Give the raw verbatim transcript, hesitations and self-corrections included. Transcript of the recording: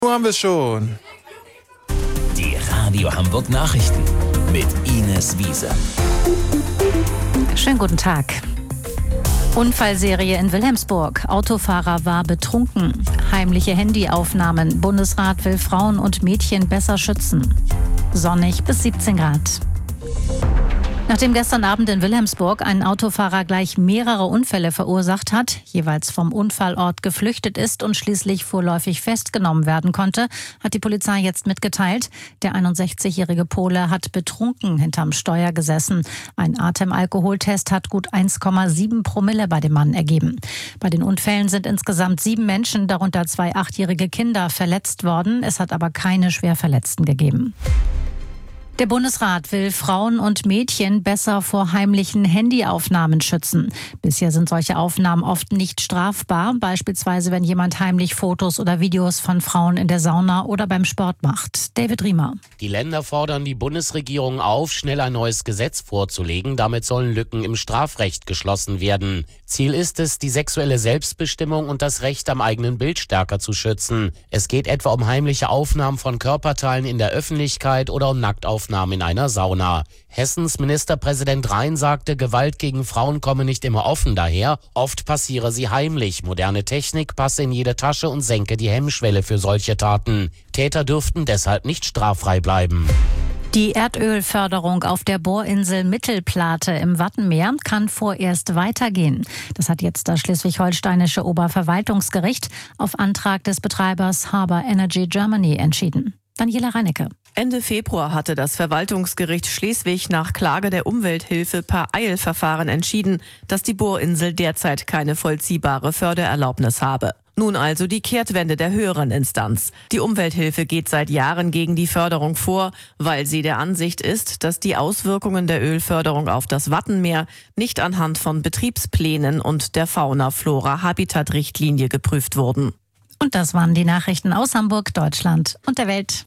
Wo haben wir schon? Die Radio Hamburg Nachrichten mit Ines Wiese. Schönen guten Tag. Unfallserie in Wilhelmsburg. Autofahrer war betrunken. Heimliche Handyaufnahmen. Bundesrat will Frauen und Mädchen besser schützen. Sonnig bis siebzehn Grad. Nachdem gestern Abend in Wilhelmsburg ein Autofahrer gleich mehrere Unfälle verursacht hat, jeweils vom Unfallort geflüchtet ist und schließlich vorläufig festgenommen werden konnte, hat die Polizei jetzt mitgeteilt, der einundsechzigjährige Pole hat betrunken hinterm Steuer gesessen. Ein Atemalkoholtest hat gut eins Komma sieben Promille bei dem Mann ergeben. Bei den Unfällen sind insgesamt sieben Menschen, darunter zwei achtjährige Kinder, verletzt worden. Es hat aber keine Schwerverletzten gegeben. Der Bundesrat will Frauen und Mädchen besser vor heimlichen Handyaufnahmen schützen. Bisher sind solche Aufnahmen oft nicht strafbar, beispielsweise wenn jemand heimlich Fotos oder Videos von Frauen in der Sauna oder beim Sport macht. David Riemer. Die Länder fordern die Bundesregierung auf, schnell ein neues Gesetz vorzulegen. Damit sollen Lücken im Strafrecht geschlossen werden. Ziel ist es, die sexuelle Selbstbestimmung und das Recht am eigenen Bild stärker zu schützen. Es geht etwa um heimliche Aufnahmen von Körperteilen in der Öffentlichkeit oder um Nacktaufnahmen in einer Sauna. Hessens Ministerpräsident Rhein sagte, Gewalt gegen Frauen komme nicht immer offen daher. Oft passiere sie heimlich. Moderne Technik passe in jede Tasche und senke die Hemmschwelle für solche Taten. Täter dürften deshalb nicht straffrei bleiben. Die Erdölförderung auf der Bohrinsel Mittelplate im Wattenmeer kann vorerst weitergehen. Das hat jetzt das schleswig-holsteinische Oberverwaltungsgericht auf Antrag des Betreibers Harbour Energy Germany entschieden. Daniela Reinecke. Ende Februar hatte das Verwaltungsgericht Schleswig nach Klage der Umwelthilfe per Eilverfahren entschieden, dass die Bohrinsel derzeit keine vollziehbare Fördererlaubnis habe. Nun also die Kehrtwende der höheren Instanz. Die Umwelthilfe geht seit Jahren gegen die Förderung vor, weil sie der Ansicht ist, dass die Auswirkungen der Ölförderung auf das Wattenmeer nicht anhand von Betriebsplänen und der Fauna-Flora-Habitat-Richtlinie geprüft wurden. Und das waren die Nachrichten aus Hamburg, Deutschland und der Welt.